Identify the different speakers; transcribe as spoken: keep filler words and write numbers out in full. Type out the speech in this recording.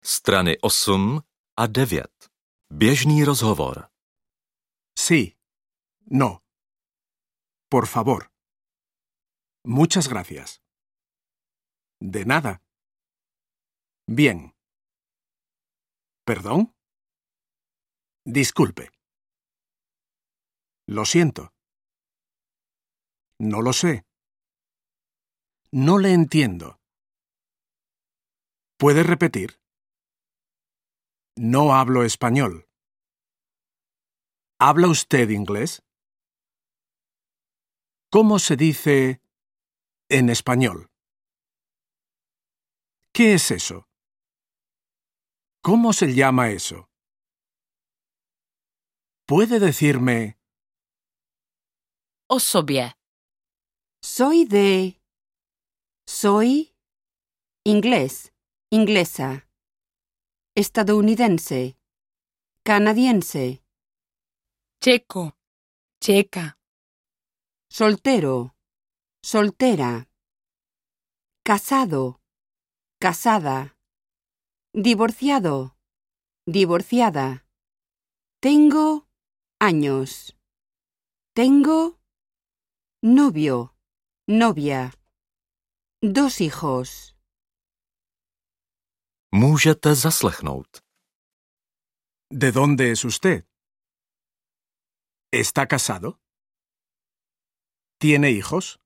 Speaker 1: Strany osm a devět. Běžný rozhovor.
Speaker 2: Sí. No. Por favor. Muchas gracias. De nada. Bien. ¿Perdón? Disculpe. Lo siento. No lo sé. No le entiendo. ¿Puede repetir? No hablo español. ¿Habla usted inglés? ¿Cómo se dice en español? ¿Qué es eso? ¿Cómo se llama eso? ¿Puede decirme?
Speaker 3: O sobě.
Speaker 4: Soy de... Soy inglés, inglesa, estadounidense, canadiense,
Speaker 3: Checo. Checa.
Speaker 4: soltero, soltera, casado, casada, divorciado, divorciada. Tengo años. Tengo novio, novia, dos hijos.
Speaker 1: Můžete zaslechnout.
Speaker 2: ¿De dónde es usted? ¿Está casado? ¿Tiene hijos?